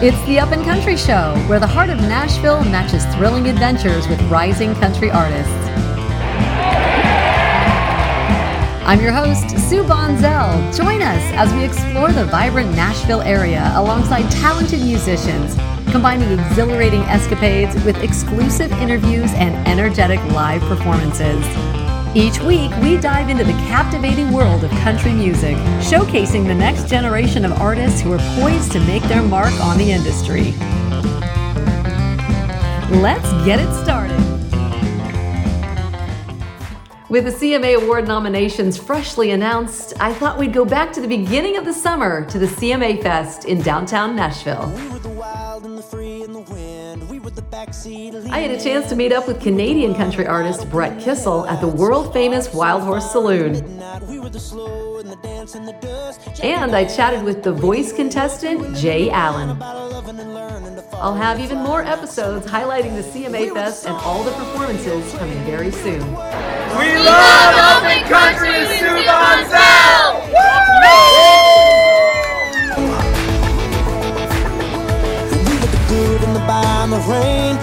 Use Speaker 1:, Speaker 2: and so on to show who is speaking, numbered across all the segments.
Speaker 1: It's the Up and Country Show, where the heart of Nashville matches thrilling adventures with rising country artists. I'm your host, Sue Bonzel. Join us as we explore the vibrant Nashville area alongside talented musicians, combining exhilarating escapades with exclusive interviews and energetic live performances. Each week, we dive into the captivating world of country music, showcasing the next generation of artists who are poised to make their mark on the industry. Let's get it started. With the CMA Award nominations freshly announced, I thought we'd go back to the beginning of the summer to the CMA Fest in downtown Nashville. I had a chance to meet up with Canadian country artist Brett Kissel at the world-famous Wild Horse Saloon. And I chatted with The Voice contestant Jay Allen. I'll have even more episodes highlighting the CMA Fest and all the performances coming very soon.
Speaker 2: We love Open Country with Sue Bonzel!
Speaker 3: We get the good and the bad and the rain.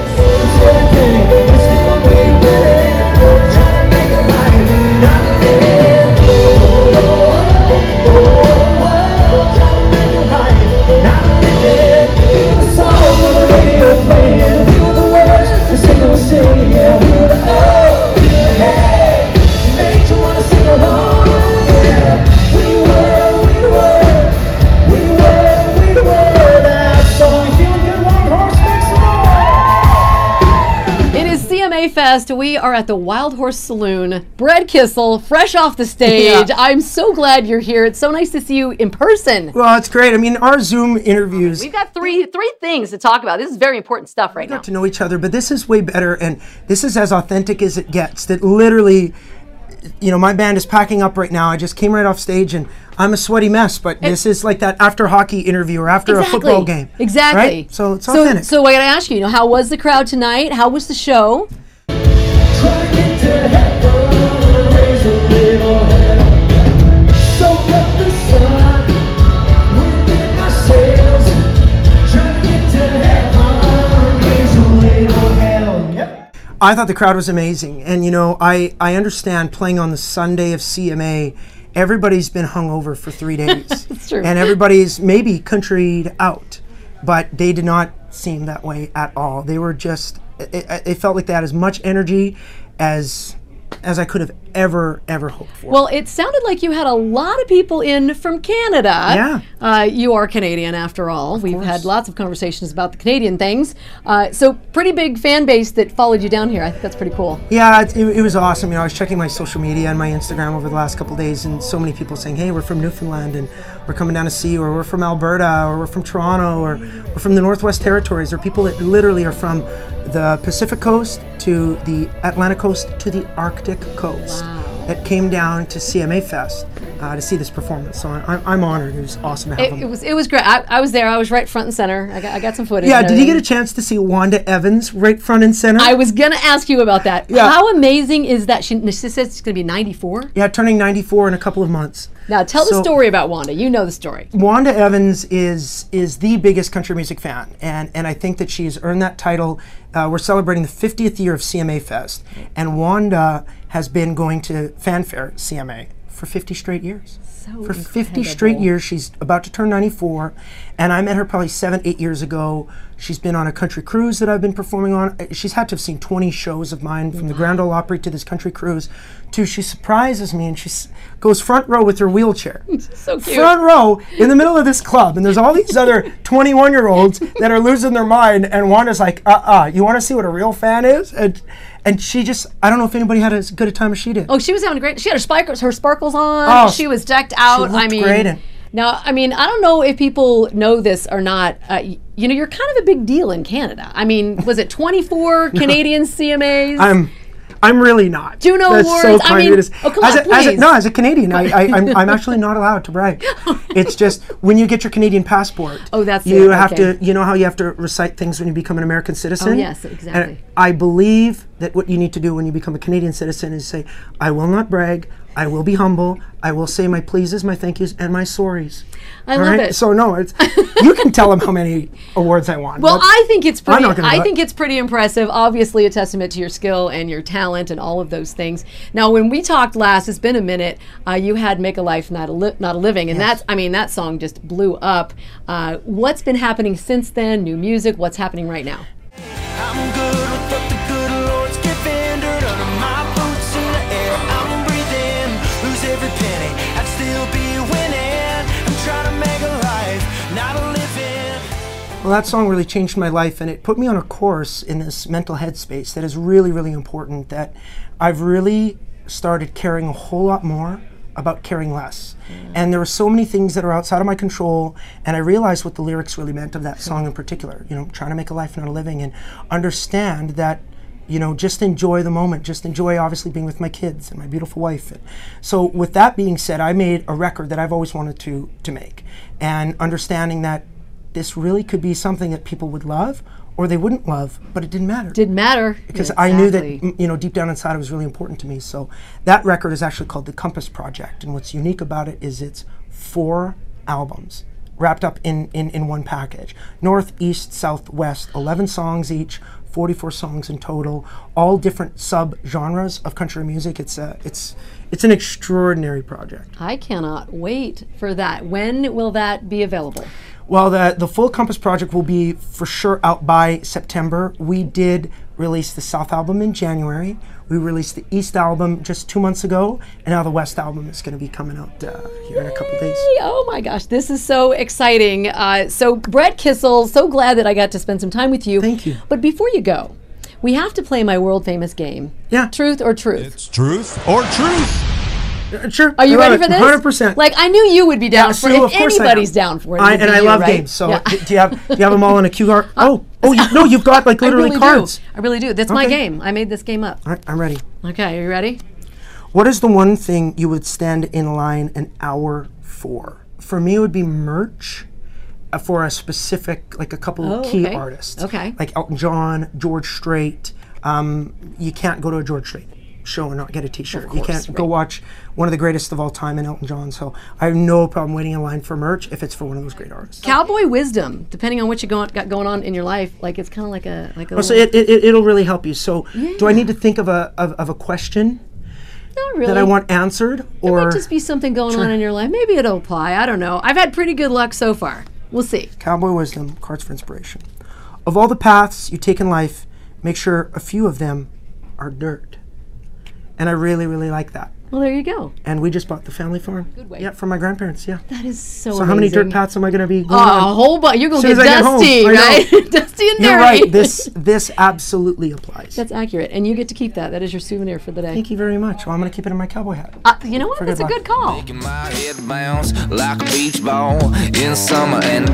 Speaker 1: Fest. We are at the Wild Horse Saloon. Brett Kissel, fresh off the stage. Yeah. I'm so glad you're here. It's so nice to see you in person.
Speaker 4: Well, it's great. I mean, our Zoom interviews.
Speaker 1: We've got three things to talk about. This is very important stuff right now.
Speaker 4: We got to know each other, but this is way better, and this is as authentic as it gets. That literally, you know, my band is packing up right now. I just came right off stage, and I'm a sweaty mess, but this is like that after hockey interview or after a football game.
Speaker 1: Exactly.
Speaker 4: Right? So it's authentic.
Speaker 1: So I got to ask you, how was the crowd tonight? How was the show?
Speaker 4: I thought the crowd was amazing, and you know, I understand playing on the Sunday of CMA, everybody's been hungover for 3 days.
Speaker 1: That's true.
Speaker 4: And everybody's maybe countryed out, but they did not seem that way at all. They were just, it felt like they had as much energy as I could have ever hoped for.
Speaker 1: Well, it sounded like you had a lot of people in from Canada.
Speaker 4: Yeah.
Speaker 1: You are Canadian after all. We've had lots of conversations about the Canadian things. So pretty big fan base that followed you down here. I think that's pretty cool.
Speaker 4: Yeah, it was awesome. You know, I was checking my social media and my Instagram over the last couple of days, and so many people saying, hey, we're from Newfoundland, and we're coming down to see you, or we're from Alberta, or we're from Toronto, or we're from the Northwest Territories, or people that literally are from the Pacific Coast to the Atlantic Coast to the Arctic Coast.
Speaker 1: Wow.
Speaker 4: That came down to CMA Fest to see this performance. So I'm honored. It was awesome to have them.
Speaker 1: It was great. I was there. I was right front and center. I got some footage.
Speaker 4: Yeah, did you get a chance to see Wanda Evans right front and center?
Speaker 1: I was going to ask you about that.
Speaker 4: Yeah.
Speaker 1: How amazing is that? She says it's going to be 94?
Speaker 4: Yeah, turning 94 in a couple of months.
Speaker 1: Now, tell the story about Wanda. You know the story.
Speaker 4: Wanda Evans is the biggest country music fan, and I think that she's earned that title. We're celebrating the 50th year of CMA Fest, and Wanda has been going to Fanfare CMA for 50 straight years. For 50 straight years. She's about to turn 94, and I met her probably 7-8 years ago. She's been on a country cruise that I've been performing on. She's had to have seen 20 shows of mine, from the Grand Ole Opry to this country cruise, to she surprises me and she goes front row with her wheelchair.
Speaker 1: So cute.
Speaker 4: Front row in the middle of this club, and there's all these other 21-year-olds that are losing their mind, and Wanda's like, you want to see what a real fan is? And she just, I don't know if anybody had as good a time as she did.
Speaker 1: Oh, she was having a great, she had her sparkles on. She was decked out.
Speaker 4: She looked great.
Speaker 1: Now, I mean, I don't know if people know this or not. You know, you're kind of a big deal in Canada. I mean, was it 24 Canadian CMAs?
Speaker 4: I'm really not.
Speaker 1: Juno
Speaker 4: That's
Speaker 1: Awards.
Speaker 4: So kind.
Speaker 1: I mean, come on, please.
Speaker 4: As a Canadian, I'm actually not allowed to brag. It's just when you get your Canadian passport.
Speaker 1: Oh, that's
Speaker 4: you have to. You know how you have to recite things when you become an American citizen.
Speaker 1: Oh, yes, exactly.
Speaker 4: And I believe that what you need to do when you become a Canadian citizen is say, "I will not brag. I will be humble. I will say my pleases, my thank yous, and my sorries.
Speaker 1: I love it.
Speaker 4: So no, it's you can tell them how many awards I won.
Speaker 1: Well, I think it's pretty.
Speaker 4: I'm not gonna do
Speaker 1: I
Speaker 4: it.
Speaker 1: think it's pretty impressive. Obviously, a testament to your skill and your talent and all of those things. Now, when we talked last, it's been a minute. You had "Make a Life, Not a Living," and that song just blew up. What's been happening since then? New music. What's happening right now?
Speaker 3: I'm good with what the good Lord's given. Dirt under my boots in the air. I'm breathing. Lose every penny. I'd still be winning. I'm trying to make a life, not a living.
Speaker 4: Well, that song really changed my life, and it put me on a course in this mental headspace that is really, really important, that I've really started caring a whole lot more about caring less. And there were so many things that are outside of my control, and I realized what the lyrics really meant of that song in particular. Trying to make a life, not a living, and understand that, just enjoy the moment. Just enjoy, obviously, being with my kids and my beautiful wife. And so with that being said, I made a record that I've always wanted to make, and understanding that this really could be something that people would love or they wouldn't love, but it didn't matter.
Speaker 1: Didn't matter.
Speaker 4: Because I knew that, deep down inside it was really important to me. So that record is actually called The Compass Project. And what's unique about it is it's 4 albums wrapped up in one package. North, East, South, West, 11 songs each, 44 songs in total, all different sub-genres of country music. It's an extraordinary project.
Speaker 1: I cannot wait for that. When will that be available?
Speaker 4: Well, the full Compass Project will be for sure out by September. We did release the South album in January. We released the East album just 2 months ago, and now the West album is going to be coming out here in a couple days.
Speaker 1: Oh my gosh, this is so exciting. So Brett Kissel, so glad that I got to spend some time with you.
Speaker 4: Thank you.
Speaker 1: But before you go, we have to play my world famous game.
Speaker 4: Yeah.
Speaker 1: Truth or truth?
Speaker 5: It's truth or truth.
Speaker 4: Sure.
Speaker 1: Are you ready for this?
Speaker 4: 100%.
Speaker 1: Like, I knew you would be down for it.
Speaker 4: Sue,
Speaker 1: If
Speaker 4: of course I am.
Speaker 1: anybody's down for it, it would
Speaker 4: and
Speaker 1: be
Speaker 4: I
Speaker 1: you,
Speaker 4: love
Speaker 1: right?
Speaker 4: games. So
Speaker 1: Yeah.
Speaker 4: do you have them all in a QR? You've got like literally
Speaker 1: I really
Speaker 4: cards.
Speaker 1: do. I really do. That's my
Speaker 4: Okay.
Speaker 1: game. I made this game up.
Speaker 4: All right, I'm ready.
Speaker 1: Okay, are you ready?
Speaker 4: What is the one thing you would stand in line an hour for? For me, it would be merch for a specific, like a couple of key
Speaker 1: okay.
Speaker 4: artists.
Speaker 1: Okay.
Speaker 4: Like Elton John, George Strait. You can't go to a George Strait show and not get a t-shirt. You can't go watch one of the greatest of all time in Elton John. So I have no problem waiting in line for merch if it's for one of those great artists.
Speaker 1: Cowboy wisdom, depending on what you got going on in your life, like it's kind of like a
Speaker 4: So it'll really help you. So do I need to think of a question
Speaker 1: not really.
Speaker 4: that I want answered,
Speaker 1: It
Speaker 4: or
Speaker 1: might just be something going on in your life. Maybe it'll apply. I don't know. I've had pretty good luck so far. We'll see.
Speaker 4: Cowboy wisdom, cards for inspiration. Of all the paths you take in life, make sure a few of them are dirt. And I really, really like that.
Speaker 1: Well, there you go.
Speaker 4: And we just bought the family farm.
Speaker 1: Good way.
Speaker 4: Yeah, from my grandparents, yeah.
Speaker 1: That is so
Speaker 4: So how many
Speaker 1: amazing.
Speaker 4: dirt paths am I going to be going
Speaker 1: A
Speaker 4: on?
Speaker 1: whole bunch. You're going to
Speaker 4: As soon
Speaker 1: get
Speaker 4: as I
Speaker 1: dusty,
Speaker 4: get home, I
Speaker 1: right?
Speaker 4: know.
Speaker 1: Dusty and
Speaker 4: You're
Speaker 1: dirty.
Speaker 4: right. This absolutely applies.
Speaker 1: That's accurate. And you get to keep that. That is your souvenir for the day.
Speaker 4: Thank you very much. Well, I'm going to keep it in my cowboy hat.
Speaker 1: You know what?
Speaker 4: For
Speaker 1: That's a
Speaker 4: good
Speaker 1: good call.
Speaker 2: Making my head bounce like a beach ball in summer, and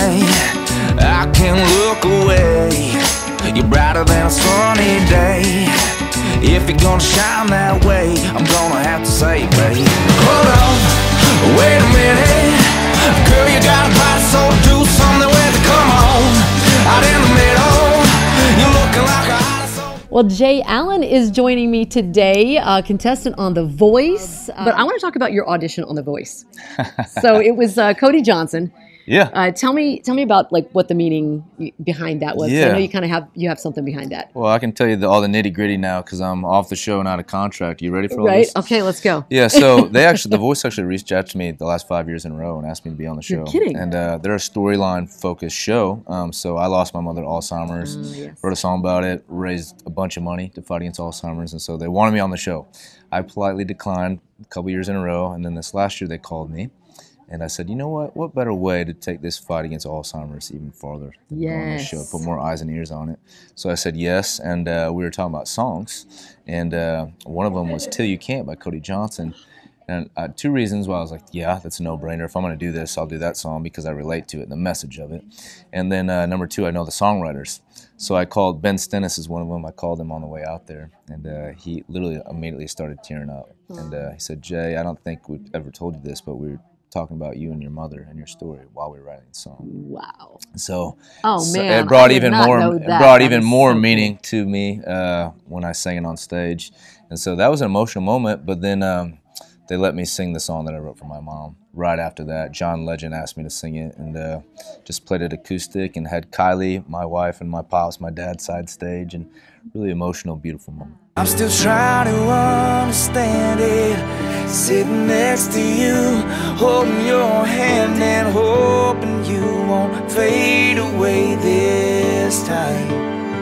Speaker 2: I can't look away. You're brighter than a sunny day. If you're gonna shine that way, I'm gonna have to say, babe, hold on, wait a minute. Girl, you got a body, so do something with it. Come on, out in the middle, you're looking like a hot soul.
Speaker 1: Well, Jay Allen is joining me today, contestant on The Voice. But I want to talk about your audition on The Voice. So it was Cody Johnson.
Speaker 5: Yeah.
Speaker 1: Tell me about like what the meaning behind that was.
Speaker 5: Yeah.
Speaker 1: I know you kind of have something behind that.
Speaker 5: Well, I can tell you all the nitty gritty now because I'm off the show and out of contract. You ready for all
Speaker 1: Right?
Speaker 5: this?
Speaker 1: Okay, let's go.
Speaker 5: Yeah. So The Voice actually reached out to me the last 5 years in a row and asked me to be on the show.
Speaker 1: You're kidding.
Speaker 5: And they're a storyline focused show. So I lost my mother to Alzheimer's.
Speaker 1: Yes.
Speaker 5: Wrote a song about it. Raised a bunch of money to fight against Alzheimer's, and so they wanted me on the show. I politely declined a couple years in a row, and then this last year they called me. And I said, you know what? What better way to take this fight against Alzheimer's even farther than going on the show, put more eyes and ears on it. So I said yes, and we were talking about songs, and one of them was "Till You Can't" by Cody Johnson. And 2 reasons why I was like, yeah, that's a no-brainer. If I'm going to do this, I'll do that song because I relate to it and the message of it. And then number 2, I know the songwriters. So I called Ben Stennis is one of them. I called him on the way out there, and he literally immediately started tearing up. And he said, Jay, I don't think we've ever told you this, but we were talking about you and your mother and your story while we were writing the song.
Speaker 1: Wow.
Speaker 5: So,
Speaker 1: Man,
Speaker 5: it brought
Speaker 1: I did
Speaker 5: even
Speaker 1: not
Speaker 5: more.
Speaker 1: know
Speaker 5: It
Speaker 1: that.
Speaker 5: brought
Speaker 1: That
Speaker 5: even
Speaker 1: is
Speaker 5: more
Speaker 1: so cool.
Speaker 5: meaning to me when I sang it on stage, and so that was an emotional moment. But then they let me sing the song that I wrote for my mom. Right after that, John Legend asked me to sing it, and just played it acoustic and had Kylie, my wife, and my pops, my dad, side stage, and really emotional, beautiful moment.
Speaker 3: I'm still trying to understand it. Sitting next to you, holding your hand and hoping you won't fade away this time.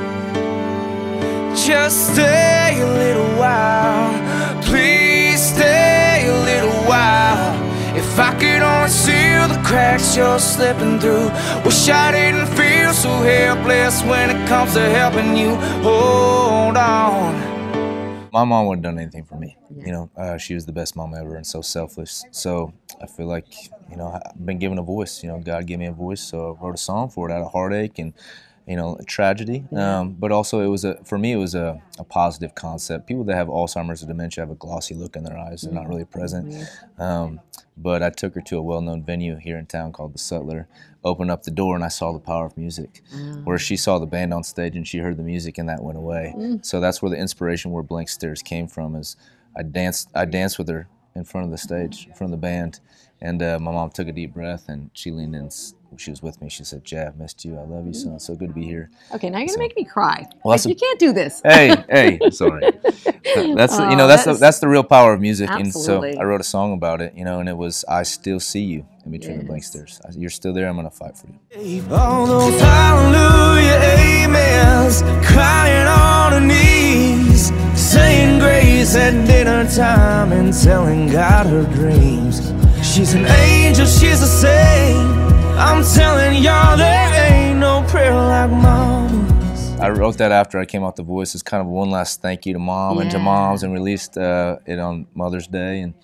Speaker 3: Just stay a little while, please stay a little while. If I could only see the cracks you're slipping through. Wish I didn't feel so helpless when it comes to helping you hold on.
Speaker 5: My mom wouldn't have done anything for me. You know, she was the best mom ever and so selfless. So I feel like, you know, I've been given a voice. You know, God gave me a voice, so I wrote a song for it out of heartache and, you know, a tragedy. But also it was for me, it was a positive concept. People that have Alzheimer's or dementia have a glossy look in their eyes. They're not really present. But I took her to a well-known venue here in town called the Sutler, opened up the door, and I saw the power of music. Where she saw the band on stage and she heard the music and that went away. So that's where the inspiration where Blank Stares came from. Is I danced with her in front of the stage, in front of the band, and my mom took a deep breath and she leaned in. She was with me. She said, "Jay, I've missed you. I love you, son. It's so good to be here."
Speaker 6: Okay, now you're gonna make me cry.
Speaker 5: Well,
Speaker 6: Like, you can't do this.
Speaker 5: Hey, sorry. That's you know that's the real power of music.
Speaker 6: Absolutely.
Speaker 5: And so I wrote a song about it, you know, and it was "I Still See You" in between the blank stares. You're still there. I'm gonna fight for you.
Speaker 3: All those hallelujah amens, crying on her knees, saying grace at dinner time and telling God her dreams. She's an angel, she's a saint. I'm telling y'all there ain't no prayer like mama's.
Speaker 5: I wrote that after I came out The Voice as kind of one last thank you to mom and to moms, and released it on Mother's Day. And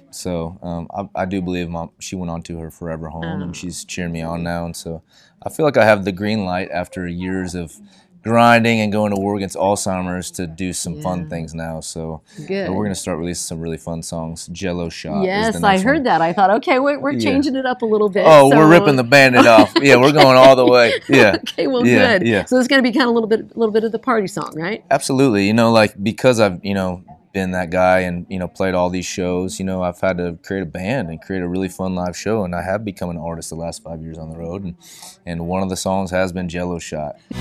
Speaker 5: so I do believe mom, she went on to her forever home, and she's cheering me on now. And so I feel like I have the green light after years of grinding and going to war against Alzheimer's to do some fun things now. So
Speaker 6: Good.
Speaker 5: we're going to start releasing some really fun songs. Jello Shot.
Speaker 6: Yes,
Speaker 5: is the
Speaker 6: I
Speaker 5: next
Speaker 6: heard
Speaker 5: one.
Speaker 6: that. I thought, okay, we're changing it up a little bit.
Speaker 5: Oh,
Speaker 6: so-
Speaker 5: we're ripping the Band-Aid off. Yeah, we're going all the way. Yeah.
Speaker 6: Okay, well,
Speaker 5: Yeah,
Speaker 6: good.
Speaker 5: yeah.
Speaker 6: So it's going to be kind of a little bit of the party song, right?
Speaker 5: Absolutely. You know, like, because I've, you know, been that guy and, you know, played all these shows, you know, I've had to create a band and create a really fun live show, and I have become an artist the last 5 years on the road, and one of the songs has been Jello Shot.
Speaker 3: You,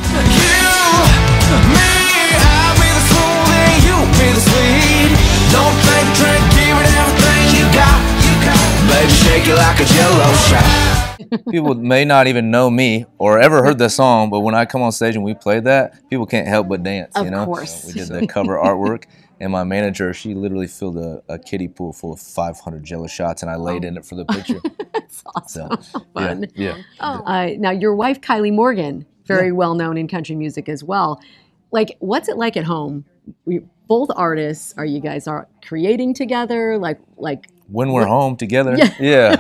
Speaker 3: me, I'll be the smooth and you be the sweet. Don't think, drink, give it everything you got. Baby, shake it like a Jello shot.
Speaker 5: People may not even know me or ever heard the song, but when I come on stage and we play that, people can't help but dance, you know?
Speaker 6: Of course.
Speaker 5: We did the cover artwork, and my manager, she literally filled a kiddie pool full of 500 Jello shots, and I laid in it for the picture.
Speaker 6: That's awesome.
Speaker 5: So,
Speaker 6: Fun.
Speaker 5: Yeah.
Speaker 6: Now, your wife, Kylie Morgan, very well known in country music as well. Like, what's it like at home? Both artists, are you guys creating together? Like
Speaker 5: When we're home together.
Speaker 6: Yeah.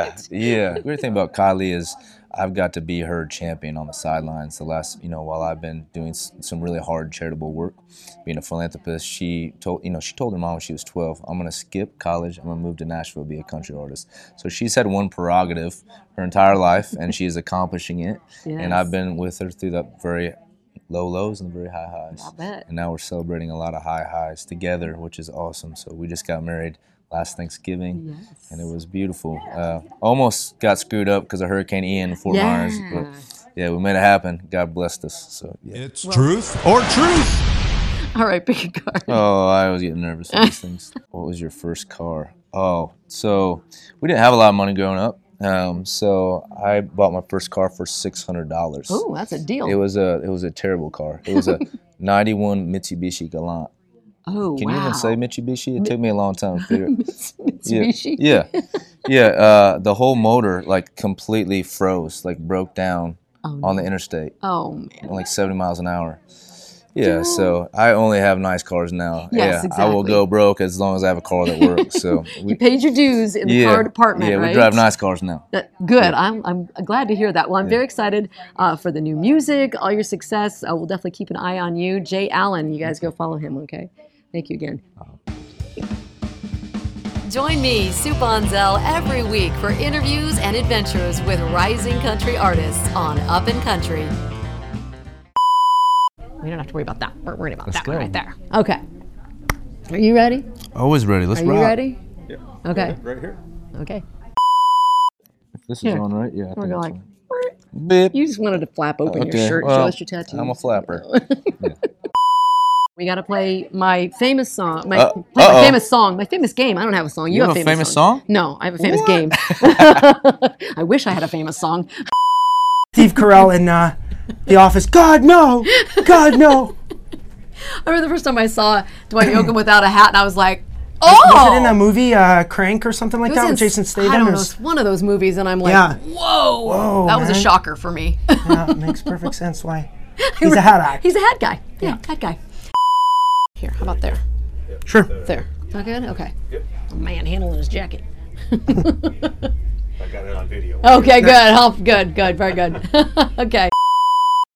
Speaker 5: The great thing about Kylie is I've got to be her champion on the sidelines the last, you know, while I've been doing some really hard charitable work, being a philanthropist. She told her mom when she was 12, I'm going to skip college, I'm going to move to Nashville, be a country artist. So she's had one prerogative her entire life, and she is accomplishing it.
Speaker 6: Yes.
Speaker 5: And I've been with her through the very low lows and the very high highs.
Speaker 6: I bet.
Speaker 5: And now we're celebrating a lot of high highs together, which is awesome. So we just got married last Thanksgiving, and it was beautiful. Almost got screwed up because of Hurricane Ian in Fort Myers, but yeah, we made it happen. God blessed us. So yeah.
Speaker 7: It's truth or truth.
Speaker 6: All right, pick a card.
Speaker 5: Oh, I was getting nervous for these things. What was your first car? Oh, so we didn't have a lot of money growing up. So I bought my first car for $600.
Speaker 6: Oh, that's a deal.
Speaker 5: It was a terrible car. It was a '91 Mitsubishi Galant.
Speaker 6: Oh,
Speaker 5: Can you even say Mitsubishi? It took me a long time to figure it.
Speaker 6: Mitsubishi?
Speaker 5: Yeah. The whole motor like completely froze, like broke down on the interstate,
Speaker 6: Oh, man.
Speaker 5: like 70 miles an hour. Yeah, so I only have nice cars now.
Speaker 6: Yes,
Speaker 5: I will
Speaker 6: exactly.
Speaker 5: go broke as long as I have a car that works. So
Speaker 6: You paid your dues in the car department,
Speaker 5: yeah,
Speaker 6: right?
Speaker 5: we drive nice cars now.
Speaker 6: Good. I'm glad to hear that. Well, I'm very excited for the new music, all your success. We'll definitely keep an eye on you. Jay Allen, you guys go follow him, okay? Thank you again.
Speaker 1: Join me, Sue Bonzel, every week for interviews and adventures with rising country artists on Up and Country.
Speaker 6: We don't have to worry about that. We're worried about
Speaker 5: Let's
Speaker 6: that one
Speaker 5: go.
Speaker 6: right there. Okay. Are you ready?
Speaker 5: Always ready. Let's
Speaker 6: Are
Speaker 5: rock.
Speaker 6: you ready?
Speaker 5: Yeah.
Speaker 6: Okay.
Speaker 5: Right here.
Speaker 6: Okay.
Speaker 5: If this is
Speaker 6: Here.
Speaker 5: on right, yeah. I
Speaker 6: We're
Speaker 5: think
Speaker 6: going
Speaker 5: it's on. Beep.
Speaker 6: You just wanted to flap open your
Speaker 5: Okay,
Speaker 6: shirt,
Speaker 5: well,
Speaker 6: show us your tattoo.
Speaker 5: I'm a flapper. Yeah.
Speaker 6: We got to play my famous song. My
Speaker 5: uh-oh.
Speaker 6: famous song. My famous game. I don't have a song. You
Speaker 5: have a famous song?
Speaker 6: No, I have a famous game. I wish I had a famous song.
Speaker 4: Steve Carell in The Office. God, no! God, no!
Speaker 6: I remember the first time I saw Dwight Yoakam without a hat, and I was like,
Speaker 4: Was it in a movie, Crank or something like
Speaker 6: It
Speaker 4: that,
Speaker 6: was
Speaker 4: with
Speaker 6: in-
Speaker 4: Jason Statham?
Speaker 6: I don't
Speaker 4: It
Speaker 6: know,
Speaker 4: was-
Speaker 6: it's one of those movies, and I'm like,
Speaker 4: Yeah.
Speaker 6: whoa, that was a
Speaker 4: man.
Speaker 6: shocker for me.
Speaker 4: Yeah, it makes perfect sense why. He's a hat actor.
Speaker 6: He's a hat guy. Yeah, hat guy. Here, how about there?
Speaker 4: Sure.
Speaker 6: There. Is that good? Okay.
Speaker 7: Yep.
Speaker 6: A man handling his jacket.
Speaker 7: I got it on video.
Speaker 6: Okay, good. Good, very good. Okay.